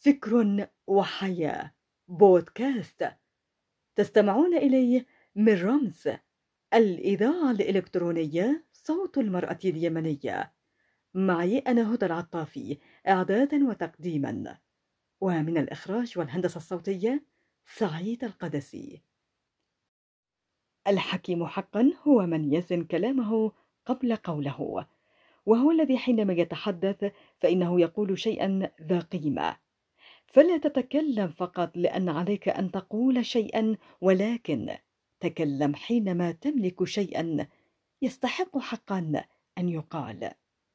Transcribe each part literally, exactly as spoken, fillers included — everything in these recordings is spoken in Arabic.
فكر وحياة بودكاست تستمعون إليه من رمز الإذاعة الإلكترونية صوت المرأة اليمنية. معي أنا هدى العطافي، إعدادا وتقديما، ومن الإخراج والهندسة الصوتية سعيد القدسي. الحكيم حقا هو من يزن كلامه قبل قوله، وهو الذي حينما يتحدث فإنه يقول شيئا ذا قيمة. فلا تتكلم فقط لأن عليك أن تقول شيئا، ولكن تكلم حينما تملك شيئا يستحق حقا أن يقال.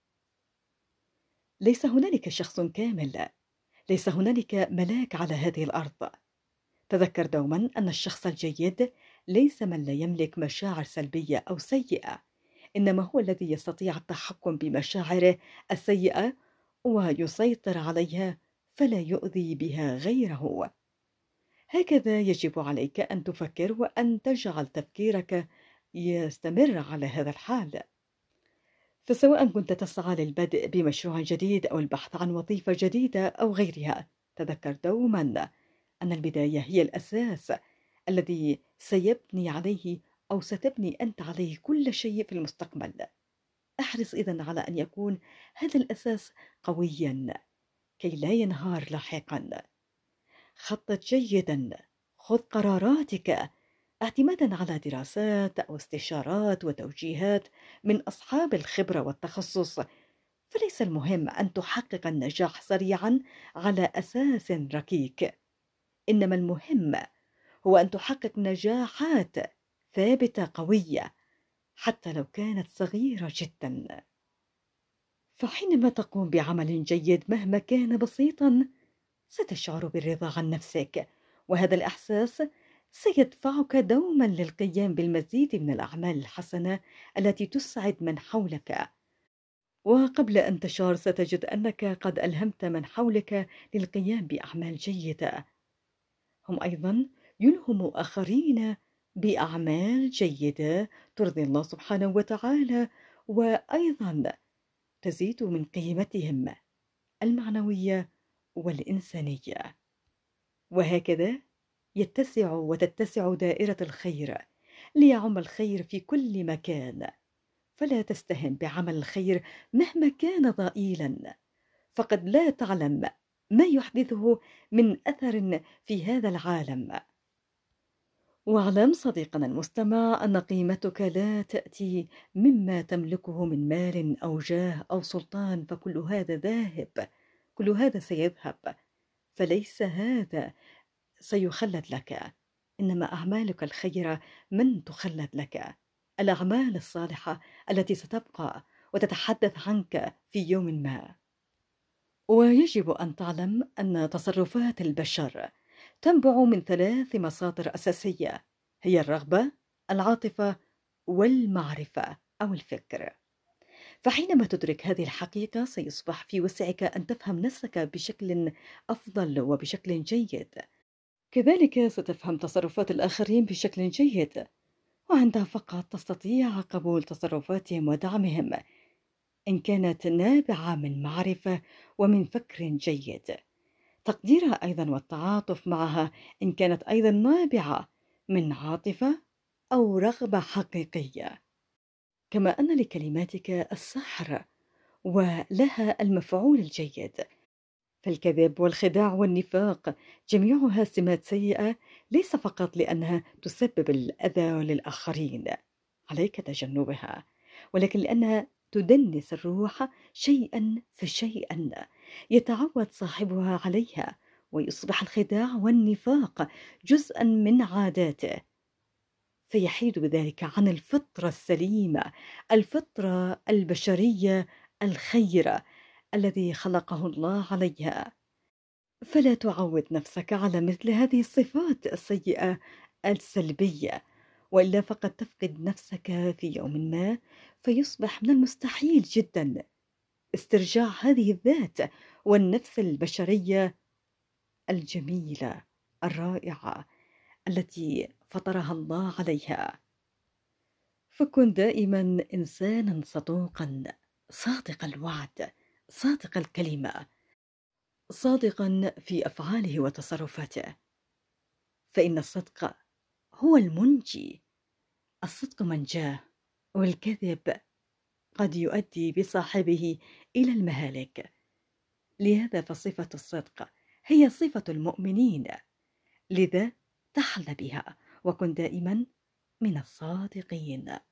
ليس هنالك شخص كامل، ليس هنالك ملاك على هذه الأرض. تذكر دوما أن الشخص الجيد ليس من لا يملك مشاعر سلبية أو سيئة، إنما هو الذي يستطيع التحكم بمشاعره السيئة ويسيطر عليها فلا يؤذي بها غيره. هكذا يجب عليك أن تفكر وأن تجعل تفكيرك يستمر على هذا الحال. فسواء كنت تسعى للبدء بمشروع جديد أو البحث عن وظيفة جديدة أو غيرها، تذكر دوما أن البداية هي الأساس الذي سيبني عليه أو ستبني أنت عليه كل شيء في المستقبل. احرص إذن على أن يكون هذا الأساس قويا كي لا ينهار لاحقا. خطط جيدا، خذ قراراتك اعتمادا على دراسات أو استشارات وتوجيهات من أصحاب الخبرة والتخصص. فليس المهم أن تحقق النجاح سريعا على أساس ركيك، إنما المهم هو أن تحقق نجاحات ثابتة قوية حتى لو كانت صغيرة جدا. فحينما تقوم بعمل جيد مهما كان بسيطا ستشعر بالرضا عن نفسك، وهذا الإحساس سيدفعك دوما للقيام بالمزيد من الأعمال الحسنة التي تسعد من حولك. وقبل أن تشعر ستجد أنك قد ألهمت من حولك للقيام بأعمال جيدة، هم أيضا يلهموا آخرين بأعمال جيدة ترضي الله سبحانه وتعالى، وأيضا تزيد من قيمتهم المعنوية والإنسانية. وهكذا يتسع وتتسع دائرة الخير ليعم الخير في كل مكان. فلا تستهن بعمل الخير مهما كان ضئيلا، فقد لا تعلم ما يحدثه من أثر في هذا العالم. واعلم صديقنا المستمع أن قيمتك لا تأتي مما تملكه من مال أو جاه أو سلطان، فكل هذا ذاهب، كل هذا سيذهب، فليس هذا سيخلد لك، إنما أعمالك الخيرة من تخلد لك، الأعمال الصالحة التي ستبقى وتتحدث عنك في يوم ما. ويجب أن تعلم أن تصرفات البشر تنبع من ثلاث مصادر أساسية، هي الرغبة، العاطفة، والمعرفة أو الفكر. فحينما تدرك هذه الحقيقة سيصبح في وسعك أن تفهم نفسك بشكل أفضل وبشكل جيد، كذلك ستفهم تصرفات الآخرين بشكل جيد، وعندها فقط تستطيع قبول تصرفاتهم ودعمهم إن كانت نابعة من معرفة ومن فكر جيد، تقديرها أيضا والتعاطف معها إن كانت أيضا نابعة من عاطفة أو رغبة حقيقية. كما أن لكلماتك السحر ولها المفعول الجيد، فالكذب والخداع والنفاق جميعها سمات سيئة، ليس فقط لأنها تسبب الأذى للآخرين عليك تجنبها، ولكن لأنها تدنس الروح شيئا فشيئا يتعود صاحبها عليها، ويصبح الخداع والنفاق جزءا من عاداته، فيحيد بذلك عن الفطرة السليمة، الفطرة البشرية الخيرة الذي خلقه الله عليها. فلا تعود نفسك على مثل هذه الصفات السيئة السلبية، وإلا فقد تفقد نفسك في يوم ما، فيصبح من المستحيل جدا استرجاع هذه الذات والنفس البشرية الجميلة الرائعة التي فطرها الله عليها. فكن دائما إنسانا صدوقا، صادق الوعد، صادق الكلمة، صادقا في أفعاله وتصرفاته، فإن الصدق هو المنجي. الصدق منجاه، والكذب قد يؤدي بصاحبه إلى المهالك. لهذا فصفة الصدق هي صفة المؤمنين، لذا تحل بها وكن دائما من الصادقين.